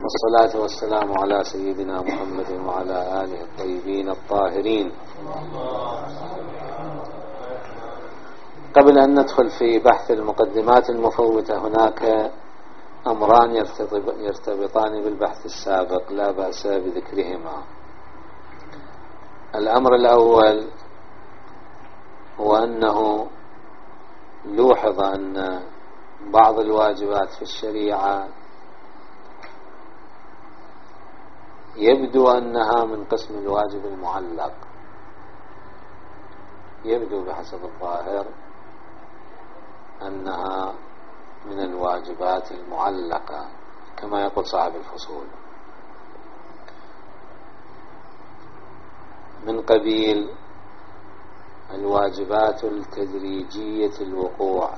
والصلاة والسلام على سيدنا محمد وعلى آله الطيبين الطاهرين. قبل أن ندخل في بحث المقدمات المفوتة، هناك أمران يرتبطان بالبحث السابق لا بأس بذكرهما. الأمر الأول هو أنه لوحظ أن بعض الواجبات في الشريعة يبدو أنها من قسم الواجب المعلق، يبدو بحسب الظاهر أنها من الواجبات المعلقة كما يقول صاحب الفصول، من قبيل الواجبات التدريجية الوقوع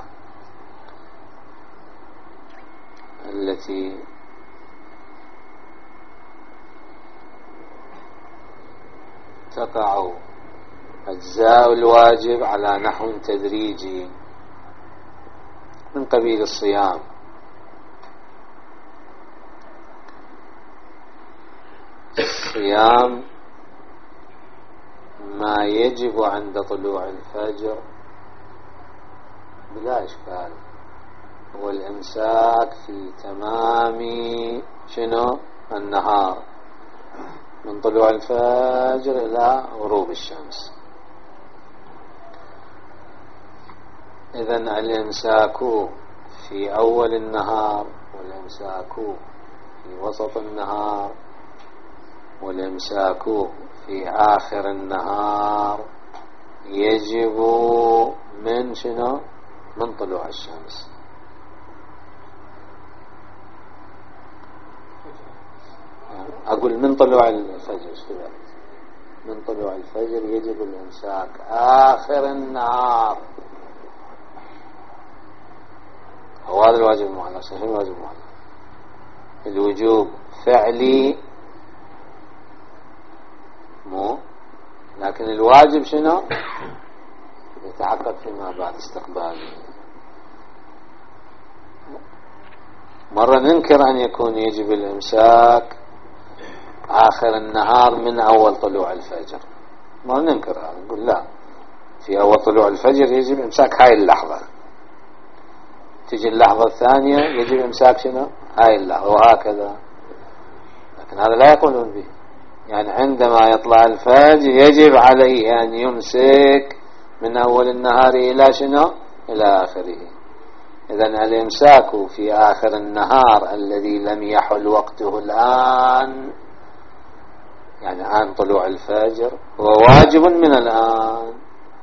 التي تقع أجزاء الواجب على نحو تدريجي، من قبيل الصيام. الصيام ما يجب عند طلوع الفجر بلا إشكال هو الإمساك في تمام النهار من طلوع الفجر إلى غروب الشمس. إذن الإمساك في أول النهار، والإمساك في وسط النهار، والإمساك في آخر النهار يجب من من طلوع الشمس. أقول من طلوع الفجر، من طلوع الفجر يجب الإمساك آخر النهار. هو هذا الواجب المعلق. صحيح الواجب المعلق الوجوب فعلي مو، لكن الواجب يتحقق فيما بعد استقباله. مرة ننكر أن يكون يجب الإمساك آخر النهار من أول طلوع الفجر، ما ننكر هذا، نقول لا، في أول طلوع الفجر يجب إمساك هاي اللحظة، تجي اللحظة الثانية يجب إمساك هاي اللحظة، وهكذا. لكن هذا لا يقولون به، يعني عندما يطلع الفجر يجب عليه أن يمسك من أول النهار إلى إلى آخره. إذن الإمساك في آخر النهار الذي لم يحل وقته الآن، يعني عن طلوع الفجر، هو واجب من الآن،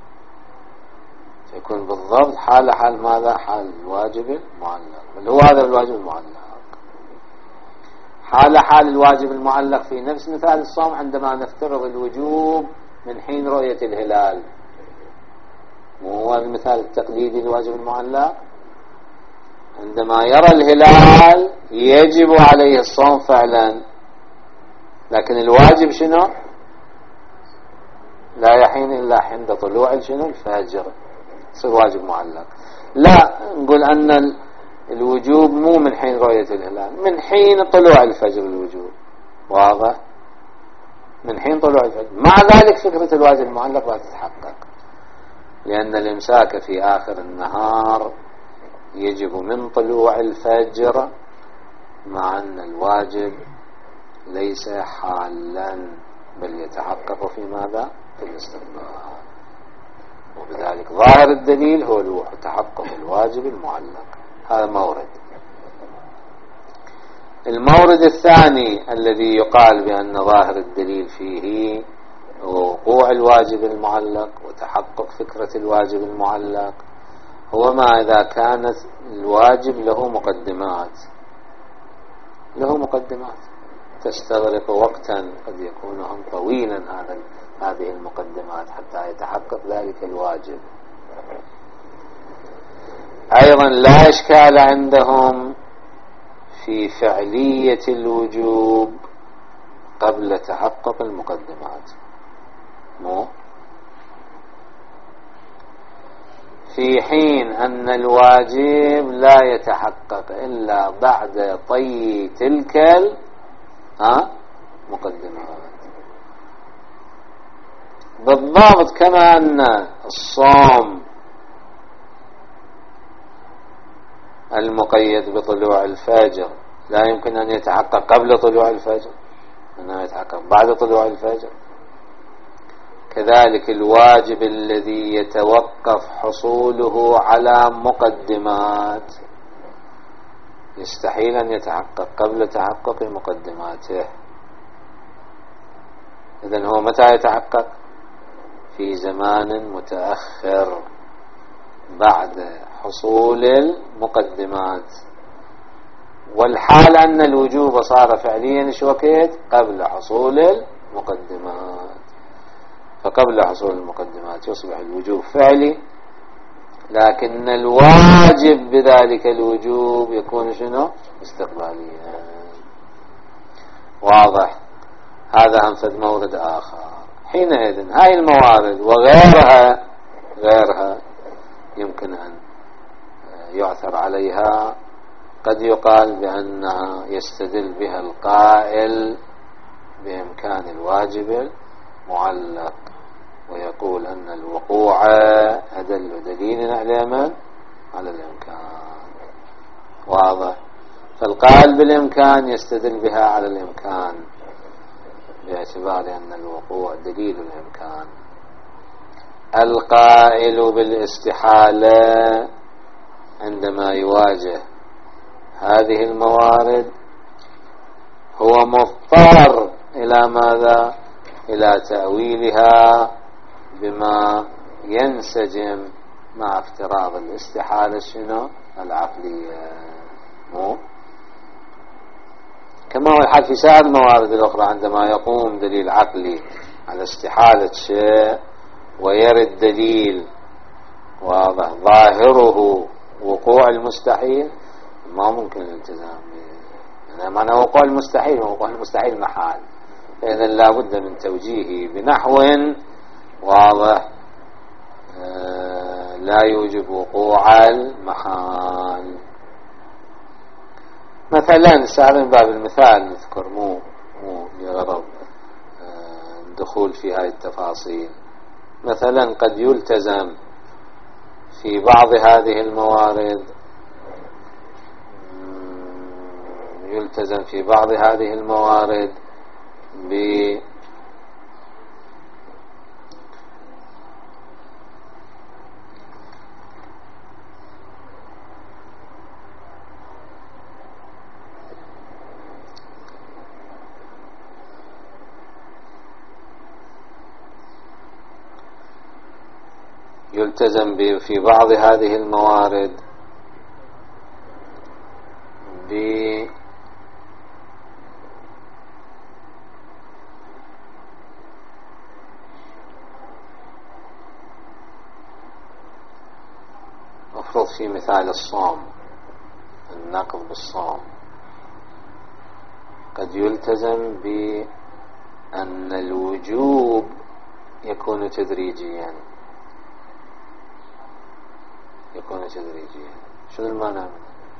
يكون بالضبط حال ماذا؟ حال الواجب المعلق. بل هو هذا الواجب المعلق، حال الواجب المعلق في نفس مثال الصوم، عندما نفترض الوجوب من حين رؤية الهلال. مو هو المثال التقليدي للواجب المعلق؟ عندما يرى الهلال يجب عليه الصوم فعلا، لكن الواجب لا يحين إلا عند طلوع الفجر، يصير واجب معلق. لا، نقول أن الوجوب مو من حين رؤية الهلال، من حين طلوع الفجر الوجوب، واضح؟ من حين طلوع الفجر. مع ذلك فكرة الواجب المعلق لا تتحقق، لأن الإمساك في آخر النهار يجب من طلوع الفجر، مع أن الواجب ليس حالا بل يتحقق في ماذا؟ في الاستقبال. وبذلك ظاهر الدليل هو تحقق الواجب المعلق. هذا مورد. المورد الثاني الذي يقال بأن ظاهر الدليل فيه هو وقوع الواجب المعلق وتحقق فكرة الواجب المعلق، هو ما إذا كانت الواجب له مقدمات تستغرق وقتا قد يكون طويلا هذه المقدمات حتى يتحقق ذلك الواجب. أيضا لا إشكال عندهم في فعلية الوجوب قبل تحقق المقدمات، مو في حين أن الواجب لا يتحقق إلا بعد طي تلك مقدمات. بالضبط كما أن الصوم المقيد بطلوع الفجر لا يمكن أن يتحقق قبل طلوع الفجر، إنما يتحقق بعد طلوع الفجر، كذلك الواجب الذي يتوقف حصوله على مقدمات يستحيل أن يتحقق قبل تحقق مقدماته. إذن هو متى يتحقق؟ في زمان متأخر بعد حصول المقدمات. والحال أن الوجوب صار فعليا إيش وقت؟ قبل حصول المقدمات. فقبل حصول المقدمات يصبح الوجوب فعلي، لكن الواجب بذلك الوجوب يكون شنو؟ استقباليا. واضح؟ هذا أنفذ مورد آخر. حينئذ هاي الموارد وغيرها يمكن أن يعثر عليها. قد يقال بأنها يستدل بها القائل بإمكان الواجب المعلق، ويقول أن الوقوع أدل دليل على من؟ على الإمكان. واضح؟ فالقائل بالإمكان يستدل بها على الإمكان باعتبار أن الوقوع دليل الإمكان. القائل بالاستحالة عندما يواجه هذه الموارد هو مضطر إلى ماذا؟ إلى تأويلها بما ينسجم مع افتراض الاستحالة شنو؟ العقلية. كما هو الحال في سائر الموارد الأخرى، عندما يقوم دليل عقلي على استحالة شيء ويرد دليل واضح ظاهره وقوع المستحيل، ما ممكن الالتزام يعني معنى وقوع المستحيل، وقوع المستحيل محال، فإذا لا بد من توجيهه بنحو واضح لا يوجب وقوع المحال. مثلا سأل من باب المثال نذكر مو لغرض الدخول في هذه التفاصيل. مثلا قد يلتزم في بعض هذه الموارد في بعض هذه الموارد مفروض في مثال الصوم، النقض بالصوم، قد يلتزم بأن الوجوب يكون تدريجيا. شنو المعنى؟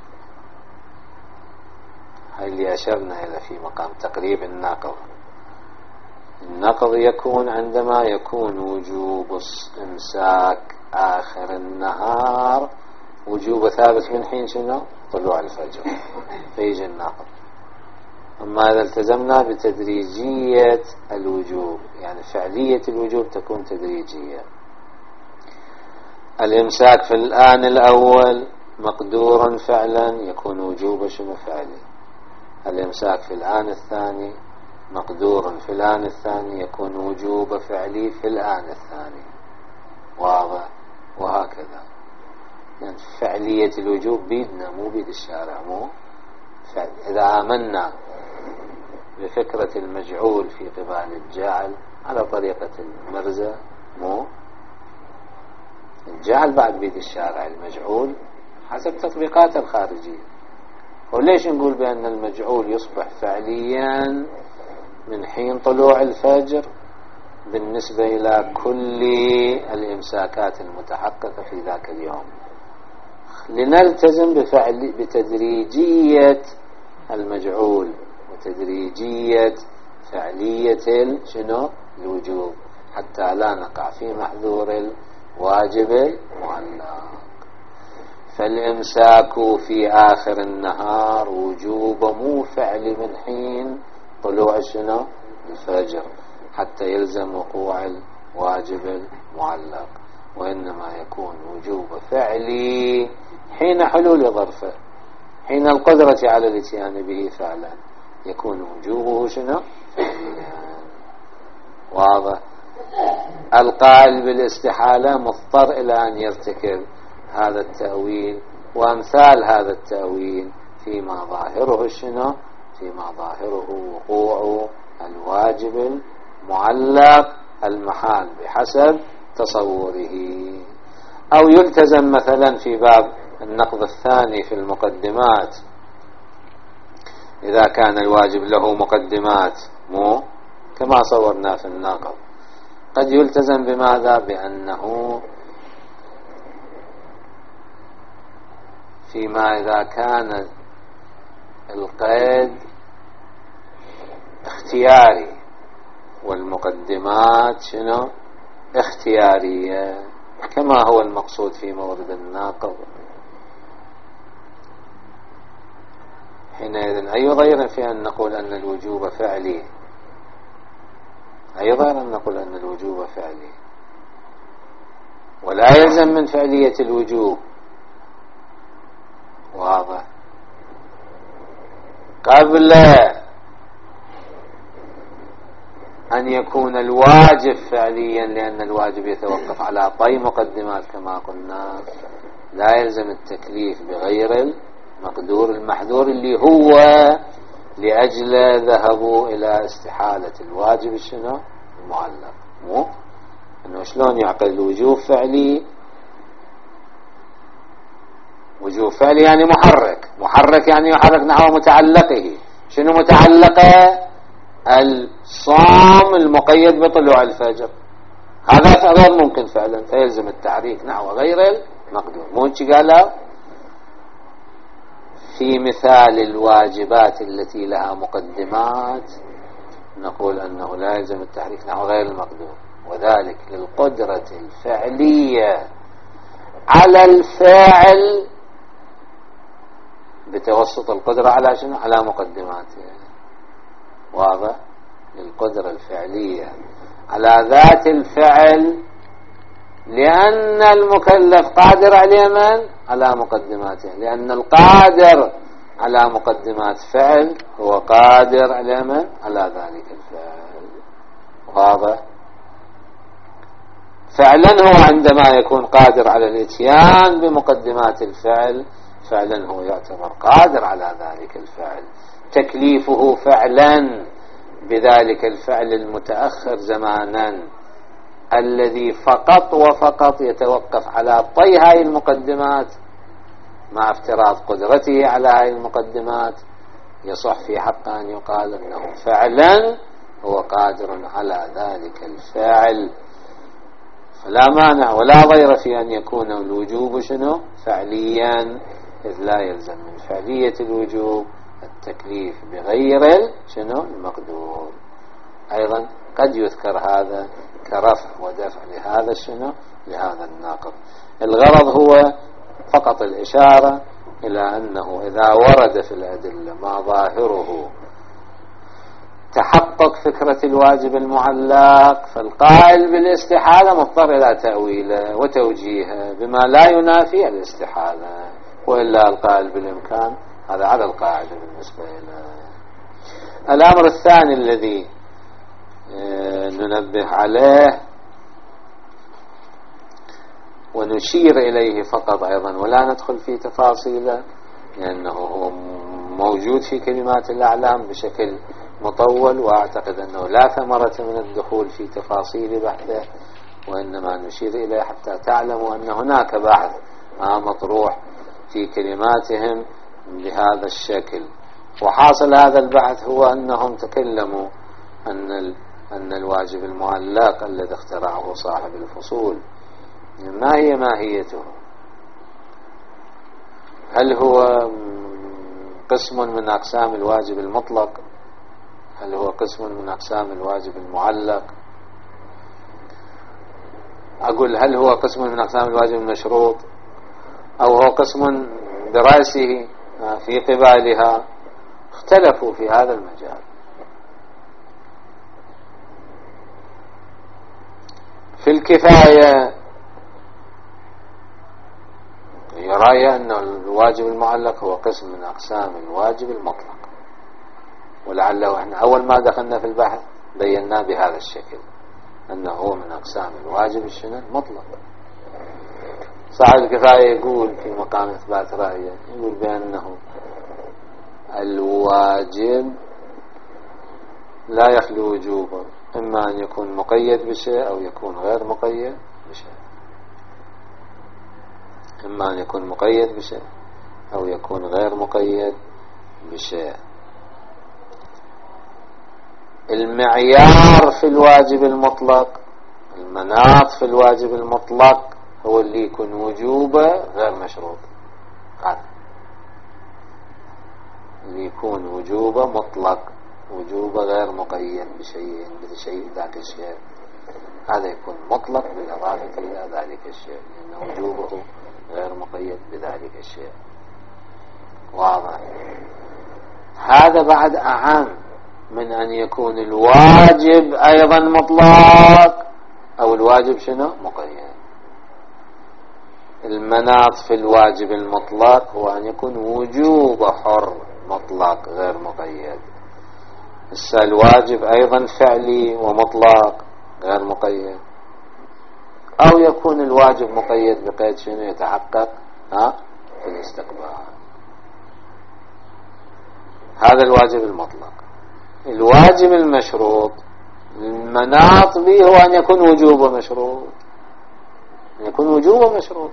هاي اللي أشرنا إلى في مقام تقريب النقض. النقض يكون عندما يكون وجوب إمساك آخر النهار وجوب ثابت من حين شنو؟ طلوع الفجر، فيجي النقض. أما إذا التزمنا بتدريجية الوجوب، يعني فعلية الوجوب تكون تدريجية. الإمساك في الآن الأول مقدورا فعلا يكون وجوب شنو؟ فعلي. الإمساك في الآن الثاني مقدور في الآن الثاني يكون وجوب فعلي في الآن الثاني. واضح؟ وهكذا يعني فعلية الوجوب بيدنا مو بيد الشارع. إذا آمنا بفكرة المجعول في قبال الجاعل على طريقة المرزة، الجعل بعد بيد الشارع، المجعول حسب تطبيقات الخارجية. وليش نقول بأن المجعول يصبح فعليا من حين طلوع الفجر بالنسبة إلى كل الإمساكات المتحققة في ذاك اليوم؟ لنلتزم بتدريجية المجعول وتدريجية فعلية شنو الوجوب، حتى لا نقع في محذور الواجب المعلق. فالإمساك في آخر النهار وجوب مو فعل من حين طلوع شنو الفجر حتى يلزم وقوع الواجب المعلق، وإنما يكون وجوب فعلي حين حلول ظرفه، حين القدرة على الاتيان به فعلا يكون وجوبه شنو فعليا. واضح؟ القائل بالاستحالة مضطر إلى أن يرتكب هذا التأويل وأمثال هذا التأويل فيما ظاهره شنو، فيما ظاهره وقوع الواجب المعلق المحال بحسب تصوره. أو يلتزم مثلا في باب النقض الثاني في المقدمات، إذا كان الواجب له مقدمات مو كما صورنا في الناقض، قد يلتزم بماذا؟ بأنه فيما إذا كان القيد اختياري والمقدمات شنو اختيارية كما هو المقصود في مورد الناقض، حينئذ أي ضير في أن نقول أن الوجوب فعلي، أي ضير أن نقول أن الوجوب فعلي، ولا يلزم من فعلية الوجوب. واضح؟ قبل أن يكون الواجب فعليا، لأن الواجب يتوقف على طي مقدمات كما قلنا، لا يلزم التكليف بغير المقدور المحذور اللي هو لأجل ذهبوا إلى استحالة الواجب شنو المعلق. مو أنه شلون يعقل الوجوب فعلي؟ وجوب فعلي يعني محرك يعني يحرك نحو متعلقه. شنو متعلقه؟ الصوم المقيد بطلوع الفجر، هذا غير ممكن فعلا، فيلزم التحريك نحو غير المقدور. مو انت قالها في مثال الواجبات التي لها مقدمات نقول أنه لا يلزم التحريك نحو غير المقدور، وذلك للقدرة الفعلية على الفاعل بتوسط القدرة على شنو؟ على مقدماته. واضح؟ للقدرة الفعلية على ذات الفعل، لأن المكلف قادر عليه من؟ على مقدماته، لأن القادر على مقدمات فعل هو قادر على من؟ على ذلك الفعل. واضح؟ فعلا هو عندما يكون قادر على الاتيان بمقدمات الفعل فعلا هو يعتبر قادر على ذلك الفعل، تكليفه فعلا بذلك الفعل المتأخر زمانا الذي فقط وفقط يتوقف على طي هاي المقدمات مع افتراض قدرته على هاي المقدمات، يصح في حق أن يقال أنه فعلا هو قادر على ذلك الفاعل. فلا مانع ولا ضير في أن يكون الوجوب شنو فعليا، إذ لا يلزم من فعلية الوجوب التكليف بغير شنو المقدور. أيضا قد يذكر هذا كرفع ودفع لهذا شنو لهذا الناقض. الغرض هو فقط الإشارة إلى أنه إذا ورد في الأدلة ما ظاهره تحقق فكرة الواجب المعلق، فالقائل بالاستحالة مضطر إلى تأويله وتوجيهه بما لا ينافي الاستحالة، وإلا القائل بالإمكان هذا على القاعدة بالنسبة إلى. الأمر الثاني الذي ننبه عليه ونشير إليه فقط أيضا ولا ندخل في تفاصيله، لأنه هو موجود في كلمات الأعلام بشكل مطول، وأعتقد أنه لا ثمرة من الدخول في تفاصيل بحثه، وإنما نشير إليه حتى تعلموا أن هناك بحث مطروح في كلماتهم بهذا الشكل. وحاصل هذا البحث هو أنهم تكلموا أن الواجب المعلق الذي اخترعه صاحب الفصول ما هي ماهيته؟ هل هو قسم من أقسام الواجب المطلق قسم من أقسام الواجب المعلق. أقول هل هو قسم من أقسام الواجب المشروط أو هو قسم برأسه في قبالها؟ اختلفوا في هذا المجال. في الكفاية يرى أن الواجب المعلق هو قسم من أقسام الواجب المطلق، ولعله احنا أول ما دخلنا في البحث بينا بهذا الشكل أنه هو من أقسام الواجب المطلق. صاحب الكفاية يقول في مقام إثبات رأيه، يقول بأنه الواجب لا يخلو وجوبا، إما أن يكون مقيد بشيء أو يكون غير مقيد بشيء، إما أن يكون مقيد بشيء أو يكون غير مقيد بشيء. المعيار في الواجب المطلق، المناط في الواجب المطلق هو اللي يكون وجوبه غير مشروط، هذا اللي يكون وجوبه مطلق، وجوبه غير مقيد بشيء ذاك الشيء، هذا يكون مطلق بالإضافة إلى ذلك الشيء، لأن وجوبه غير مقيد بذلك الشيء. واضح؟ هذا بعد أعم من أن يكون الواجب أيضا مطلق أو الواجب مقيد. المناط في الواجب المطلق هو أن يكون وجوب حر مطلق غير مقيد. الواجب أيضا فعلي ومطلق غير مقيد، أو يكون الواجب مقيد بقيد يتحقق في الاستقبال. هذا الواجب المطلق. الواجب المشروط المناط به هو أن يكون وجوبه مشروط، أن يكون وجوبه مشروط.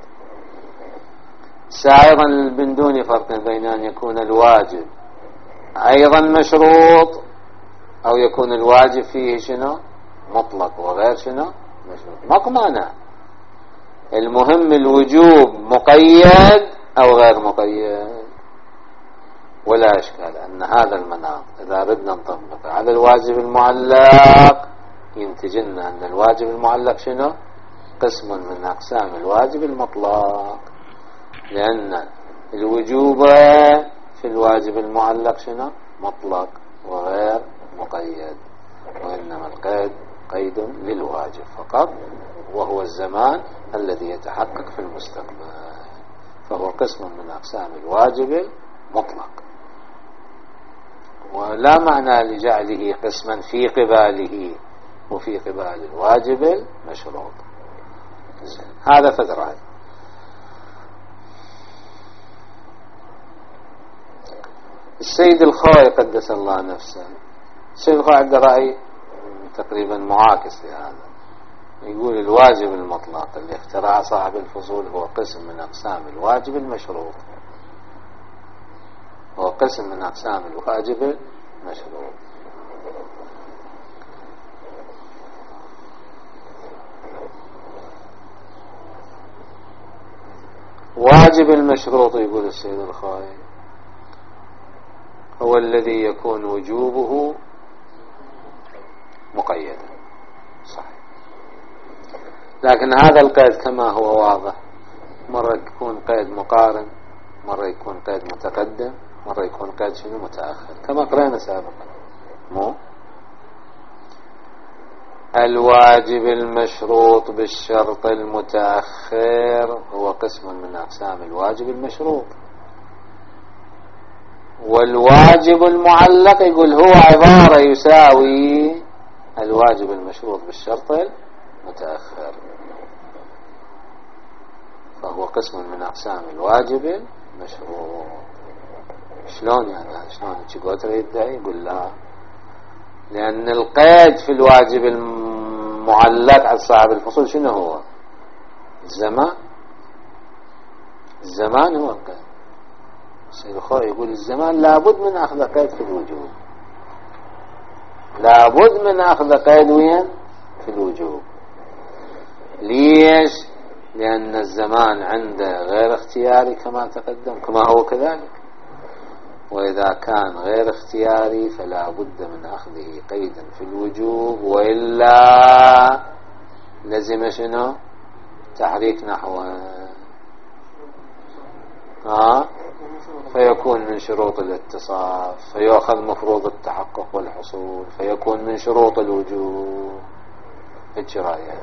أيضا من دون فرق بين أن يكون الواجب أيضا مشروط أو يكون الواجب فيه مطلق وغير مشروط، ماكو مانع. المهم الوجوب مقيد أو غير مقيد، ولا إشكال أن هذا المناط إذا ردنا نطبق على الواجب المعلق ينتج لنا أن الواجب المعلق قسم من أقسام الواجب المطلق، لأن الوجوب في الواجب المعلق مطلق وغير مقيد، وإنما القيد قيد للواجب فقط، وهو الزمان الذي يتحقق في المستقبل، فهو قسم من أقسام الواجب المطلق، ولا معنى لجعله قسما في قباله وفي قبال الواجب المشروط. هذا فدران. السيد الخوي قدس الله نفسه، السيد الخوي عنده رأي تقريبا معاكس لهذا، يقول الواجب المطلق اللي اخترع صاحب الفصول هو قسم من أقسام الواجب المشروط، هو قسم من أقسام الواجب المشروط. واجب المشروط يقول السيد الخوي هو الذي يكون وجوبه مقيدا، صحيح، لكن هذا القيد كما هو واضح مرة يكون قيد مقارن، مرة يكون قيد متقدم، مرة يكون قيد متأخر، كما قرأنا سابقا. مو الواجب المشروط بالشرط المتأخر هو قسم من أقسام الواجب المشروط، والواجب المعلق يقول هو عبارة يساوي الواجب المشروط بالشرط المتأخر، فهو قسم من أقسام الواجب المشروط. شلون يعني؟ شلون تقول يدعي؟ يقول لا، لأن القيد في الواجب المعلق على صاحب الفصول هو الزمان. الزمان هو القيد. السيد الخوي يقول الزمان لابد من أخذ قيد في الوجوب، لابد من أخذ قيد وين؟ في الوجوب. ليش؟ لأن الزمان عنده غير اختياري كما تقدم، كما هو كذلك، وإذا كان غير اختياري فلا بد من أخذه قيدا في الوجوب، وإلا لزم شنو؟ تحريك نحوه، فيكون من شروط الاتصاف، فيأخذ مفروض التحقق والحصول، فيكون من شروط الوجوب. الجراية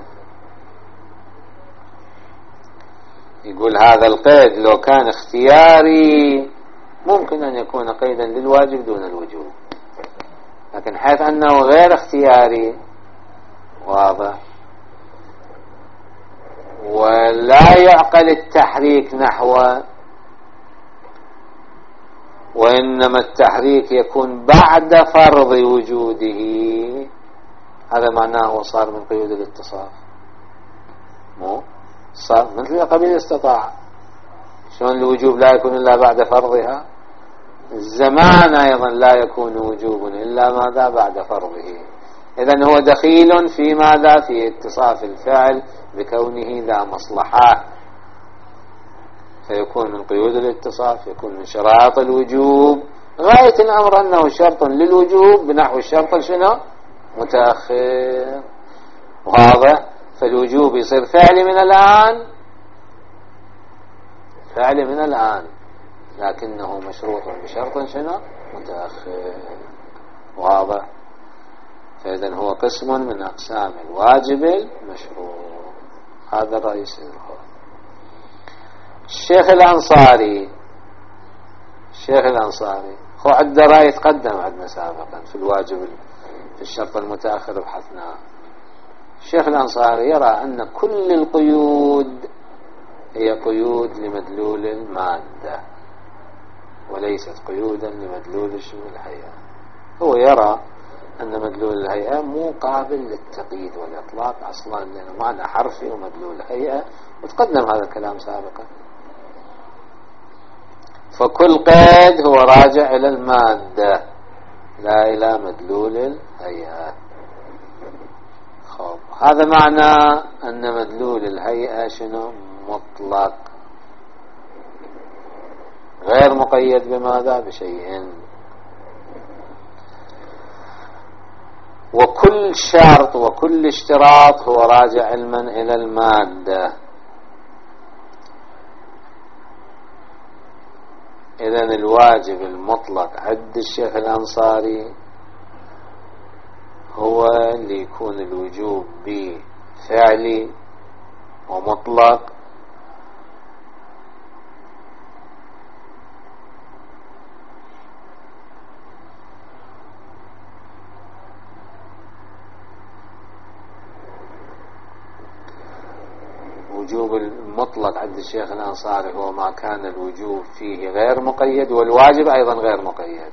يقول هذا القيد لو كان اختياري ممكن أن يكون قيدا للواجب دون الوجوب، لكن حيث أنه غير اختياري واضح، ولا يعقل التحريك نحوه، وإنما التحريك يكون بعد فرض وجوده، هذا معناه صار من قيود الاتصاف، مو صار مثل قبيل استطاع. شلون الوجوب لا يكون إلا بعد فرضها؟ الزمان أيضا لا يكون وجوب إلا ماذا؟ بعد فرضه. إذن هو دخيل في ماذا؟ في اتصاف الفعل بكونه ذا مصلحة، فيكون من قيود الاتصاف، يكون من شرائط الوجوب. غاية الأمر أنه شرط للوجوب بنحو الشرط شنو؟ متأخر، واضح؟ فالوجوب يصير فعل من الآن، فعل من الآن، لكنه مشروط بشرط شنو؟ متأخر، واضح؟ فإذن هو قسم من أقسام الواجب المشروط. هذا الرئيس الشيخ الأنصاري هو عندنا رأي تقدم عندنا سابقا في الواجب في الشرط المتأخر بحثناه. الشيخ الأنصاري يرى أن كل القيود هي قيود لمدلول المادة وليست قيودا لمدلول الهيئة. هو يرى أن مدلول الهيئة مو قابل للتقييد والإطلاق أصلا، لأنه معنى حرفي ومدلول الهيئة، وتقدم هذا الكلام سابقا. فكل قيد هو راجع إلى المادة لا إلى مدلول الهيئة. هذا معنى أن مدلول الهيئة شنو؟ مطلق، غير مقيد بماذا؟ بشيء. وكل شرط وكل اشتراط هو راجع علما إلى المادة. إذن الواجب المطلق عند الشيخ الأنصاري هو اللي يكون الوجوب بفعلي ومطلق، وجوب المطلق عند الشيخ الأنصاري هو ما كان الوجوب فيه غير مقيد، والواجب أيضا غير مقيد.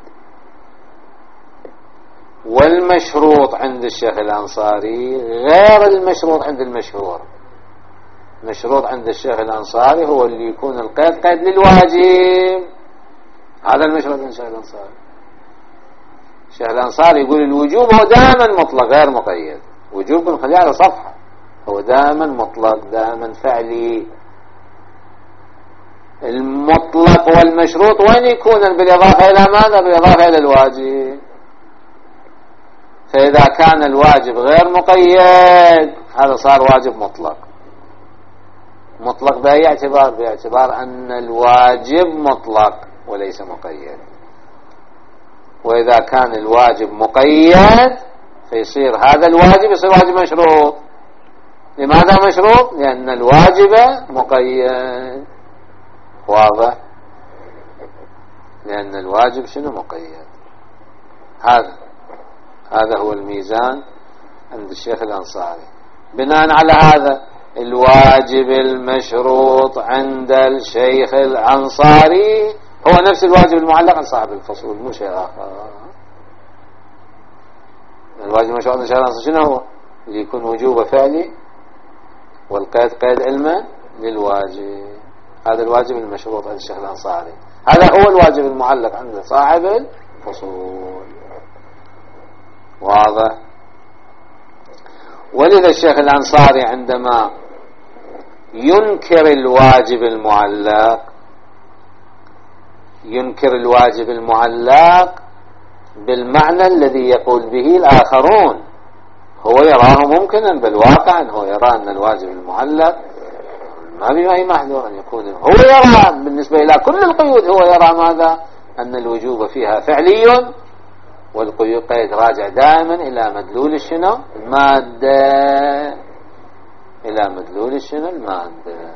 والمشروط عند الشيخ الأنصاري غير المشروط عند المشهور. المشروط عند الشيخ الأنصاري هو اللي يكون القيد قيد للواجب، هذا المشروط عند الشيخ الأنصاري. الشيخ الأنصاري يقول الوجوب هو دائما مطلق غير مقيد، وجوب نخليه على صفحة، هو دائما مطلق دائما فعلي. المطلق والمشروط وين يكون؟ بالإضافة إلى ماذا؟ بالإضافة إلى الواجب. فإذا كان الواجب غير مقيد هذا صار واجب مطلق. مطلق بأي اعتبار؟ باعتبار أن الواجب مطلق وليس مقيد. وإذا كان الواجب مقيد فيصير هذا الواجب يصير واجب مشروط. لماذا مشروط؟ لأن الواجب مقيد، واضح؟ لأن الواجب شنو؟ مقيد. هذا هو الميزان عند الشيخ الأنصاري. بناء على هذا الواجب المشروط عند الشيخ الأنصاري هو نفس الواجب المعلق عن صاحب الفصول، مو شيء آخر. الواجب المشروط عند الشيخ الأنصاري شنو هو؟ اللي يكون وجوب فعلي والقيد قيد علما للواجب. هذا الواجب المشروط عند الشيخ الأنصاري، هذا هو الواجب المعلق عند صاحب الفصول، واضح؟ ولذا الشيخ الأنصاري عندما ينكر الواجب المعلق ينكر الواجب المعلق بالمعنى الذي يقول به الآخرون، هو يراه ممكنا بالواقع، هو يرى أن الواجب المعلق ما به أي محذور أن يكون، هو يرى بالنسبة إلى كل القيود، هو يرى ماذا؟ أن الوجوب فيها فعلي، والقيود قيد راجع دائما إلى مدلول شنو؟ المادة، إلى مدلول شنو؟ المادة.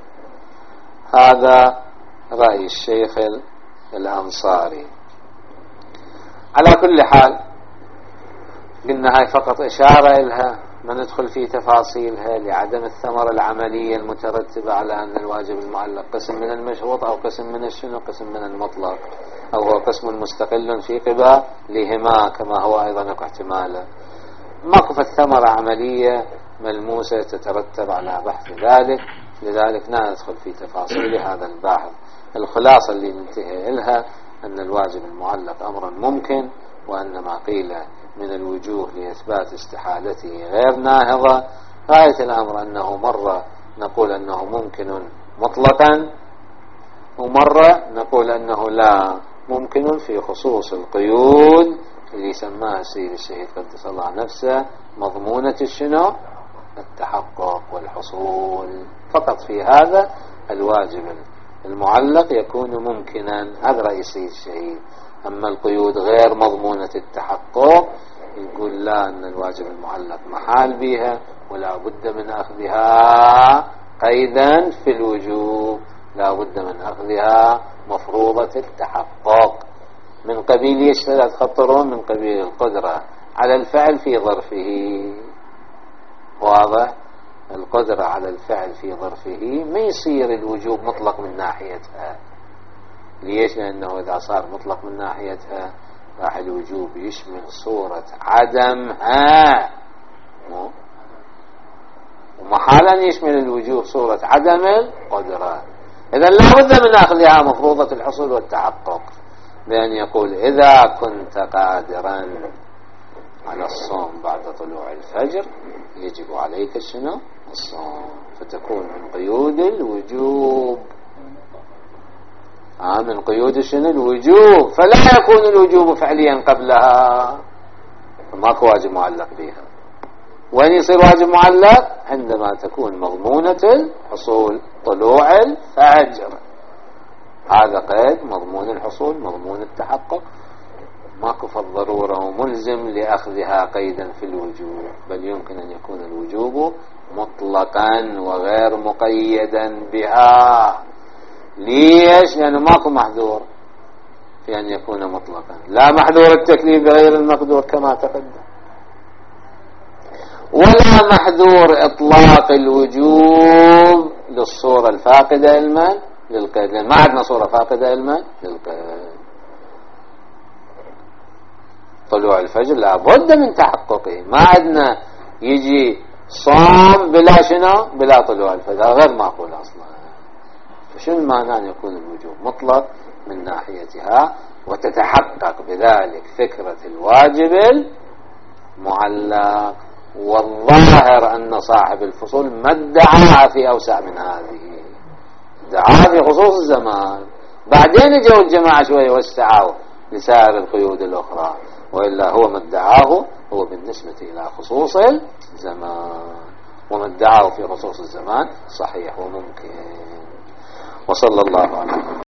هذا رأي الشيخ الأنصاري. على كل حال قلنا هاي فقط إشارة إلها، ما ندخل في تفاصيلها لعدم الثمرة العملية المترتبة على أن الواجب المعلق قسم من المشروط أو قسم من الشنو؟ قسم من المطلق، أو هو قسم مستقل في قبالهما كما هو أيضا احتماله. ماكو الثمرة عملية ملموسة تترتب على بحث ذلك، لذلك لا ندخل في تفاصيل هذا البحث. الخلاصة اللي ننتهي إلها أن الواجب المعلق أمر ممكن، وأن ما قيل من الوجوه لإثبات استحالته غير ناهضة. غاية الأمر أنه مرة نقول أنه ممكن مطلقا، ومرة نقول أنه لا ممكن في خصوص القيود اللي سماها السيد الشهيد قدس الله نفسه مضمونة الشنو؟ التحقق والحصول. فقط في هذا الواجب المعلق يكون ممكنا، هذا رأي السيد الشهيد. أما القيود غير مضمونة التحقق يقول لا، أن الواجب المعلق محال بها ولا بد من أخذها قيدا في الوجوب، لا بد من أخذها مفروضة التحقق. من قبيل يشتري تخطرون من قبيل القدرة على الفعل في ظرفه. واضح؟ القدرة على الفعل في ظرفه ما يصير الوجوب مطلق من ناحيتها. ليش؟ لأنه إذا صار مطلق من ناحيتها راح الوجوب يشمل صورة عدمها، ومحالا يشمل الوجوب صورة عدم القدرة. إذا لا بد من أخذها مفروضة الحصول والتحقق، بأن يقول إذا كنت قادرا على الصوم بعد طلوع الفجر يجب عليك شنو؟ الصوم، فتكون من قيود الوجوب، من قيود شنو؟ الوجوب. فلا يكون الوجوب فعليا قبلها، فماكو واجب معلق بها. وين يصير واجب معلق؟ عندما تكون مضمونة الحصول، طلوع الفجر. هذا قيد مضمون الحصول، مضمون التحقق، ماكو فالضرورة وملزم لأخذها قيدا في الوجوب، بل يمكن أن يكون الوجوب مطلقا وغير مقيدا بها. ليش؟ لأنه ماكو محذور في أن يكون مطلقا، لا محذور التكليف بغير المقدور كما تقدم، ولا محذور إطلاق الوجوب للصورة الفاقدة علما للقيد، لأن ما عندنا صورة فاقدة علما للقيد. طلوع الفجر لا بد من تحققه، ما عندنا يجي صوم بلا شنو؟ بلا طلوع الفجر، غير معقول أصلا. فشو المعنى أن يكون الوجوب مطلق من ناحيتها وتتحقق بذلك فكرة الواجب المعلق؟ والظاهر أن صاحب الفصول ما ادعاها في أوسع من هذه، ادعاها في خصوص الزمان، بعدين جاءوا الجماعة شوية وسعوا لسائر القيود الأخرى، وإلا هو ما ادعاه هو بالنسبة إلى خصوص الزمان، وما ادعاه في خصوص الزمان صحيح وممكن. وصلى الله عليه وسلم.